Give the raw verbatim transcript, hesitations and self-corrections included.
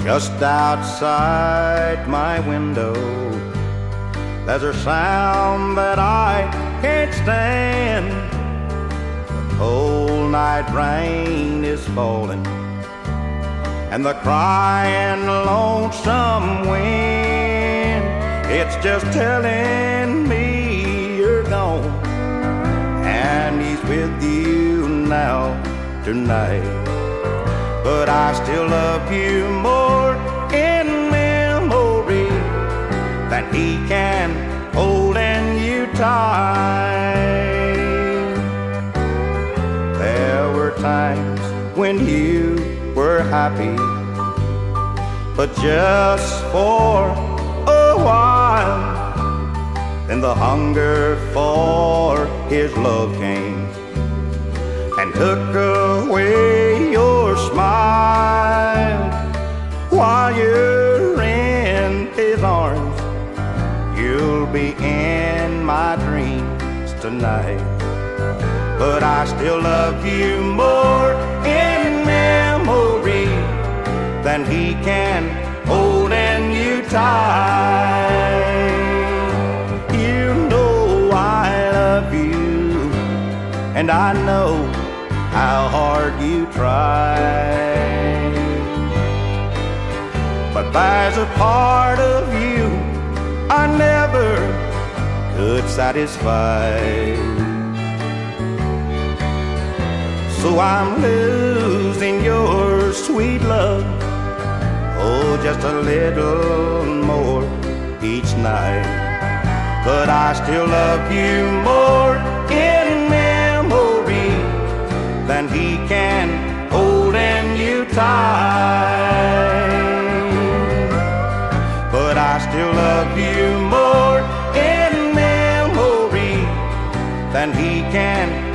Just outside my window, there's a sound that I can't stand. The cold night rain is falling, and the crying lonesome wind, it's just telling me you're gone, and he's with you now tonight. But I still love you more in memory than he can holding you tight. There were times when you were happy, but just for a while. Then the hunger for his love came and took away your smile. While you're in his arms, you'll be in my dreams tonight. But I still love you more in memory than he can holding you tight. You know I love you, and I know how hard you try. But there's a part of you I never could satisfy. So I'm losing your sweet love, oh, just a little more each night. But I still love you more in memory than he can holding you tight. But I still love you more in memory than he can